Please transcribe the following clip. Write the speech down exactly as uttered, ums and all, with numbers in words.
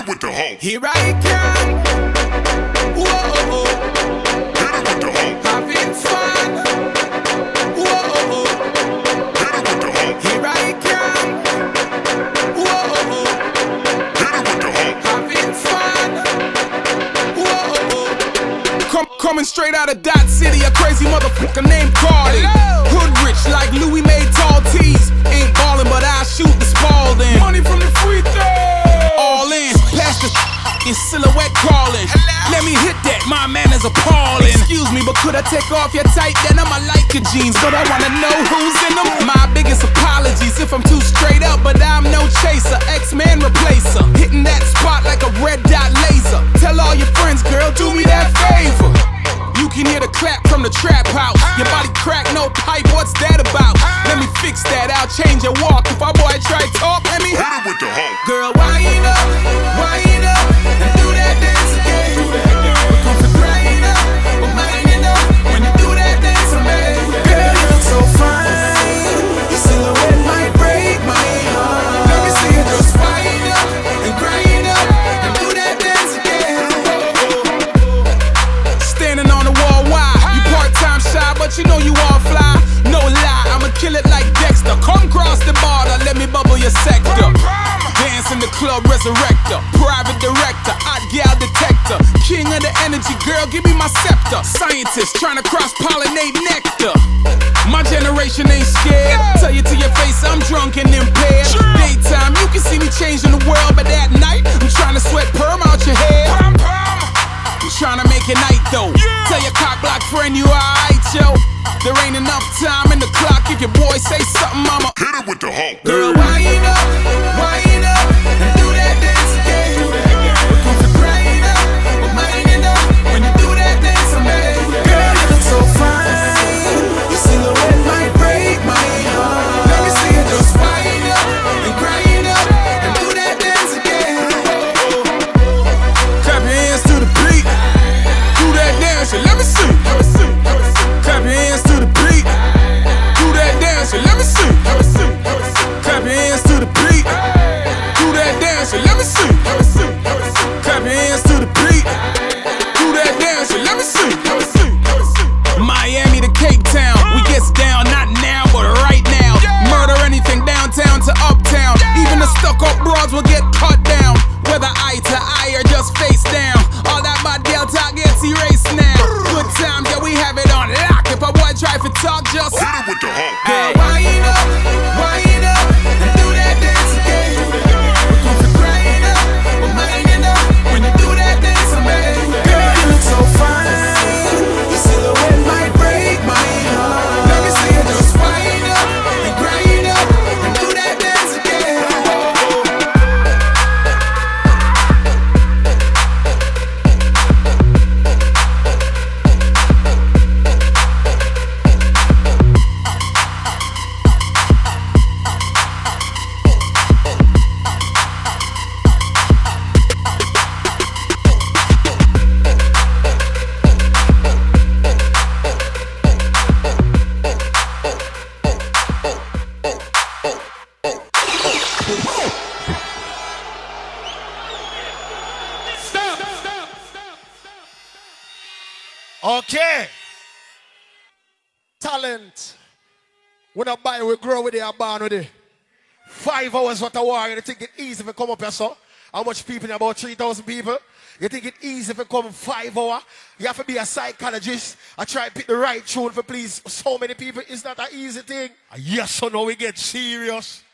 it with the hoe. Here I come. Whoa. Hit it with the hoe. Having fun. Whoa. Hit it with the hoe. Here I come. Whoa. Hit it with the hoe. Having fun. Whoa. Come, coming straight out of Dot City, a crazy motherfucker named Cardi. Hood rich like Louis made tall tees. Ain't ballin', but I shoot the Spalding. Money from the free throw. All in, past the in silhouette crawling. Let me hit that, my man is appalling. Excuse me, but could I take off your tight denim? I like your jeans, but I wanna know who's in them. My biggest apologies if I'm too straight up, but I'm no chaser. X-Man replacer, hitting that spot like a red dot laser. Tell all your friends, girl, do me that favor. You can hear the clap from the trap house. Your body crack, no pipe, what's that about? Let me fix that, I'll change your walk. If our boy try talk, let me Hit it with the hoe. girl, wind up, wind up, and do that dance again. We're going to grind up, but minding up when you do that dance, man. Girl, you look so fine. Your silhouette might break my heart. Let me see you just wind up and grind up and do that dance again. Standing on the wall, why? You part-time shy, but you know you all fly. No lie, I'ma kill it like Dexter. Come cross the border, let me bubble your sector. Dance in the club, resurrector. Private director, odd gal detector. King of the energy, girl, give me my scepter. Scientist, trying to cross-pollinate nectar. My generation ain't scared. Tell you to your face, I'm drunk and impaired. Daytime, you can see me changing the world, but at night, I'm trying to sweat perm out your hair. I'm trying to make it night though. Tell your cock block friend you alright, yo. There ain't enough time in the clock. If your boy say something, I'ma Hit it with the hoe. girl, wind up, wind up, and do that dance again. We're going to grind up, but minding up when you do that dance, man. Girl, you look so fine. Your silhouette might break my heart. Let me see you just wind up and grind up and do that dance again. Clap your hands to the beat. Do that dance, and let me see. Let me see. Clap your hands to the beat. Do that dance, and let me see. Let me see. Clap your hands to the beat. Do that dance, and let me see. Let me see. Clap your hands to the beat. Do that dance, and let me see. Let me see. Miami to Cape Town, we gets down, not now, but right now. Murder anything downtown to uptown. Even the stuck-up broads will get cut down. Whether eye to eye or just face down. All that bad girl talk gets erased now. Good time, yeah, we have it on lock. If a boy try to talk, just Hit it with the hoe. girl, wind up, wind up, and do that dance again. We're going to grind up, but minding up when you do that dance, man. Girl, you look so fine. Your silhouette might break my heart. Let me see you just wind up and grind up and do that dance again. Okay. Talent. We not buy, we grow with it, and born with it. Five hours worth of war. You think it easy if you come up here, so? How much people? About three thousand people. You think it easy if you come five hours? You have to be a psychologist. I try to pick the right tune for please so many people. It's not an easy thing. Yes, so now we get serious.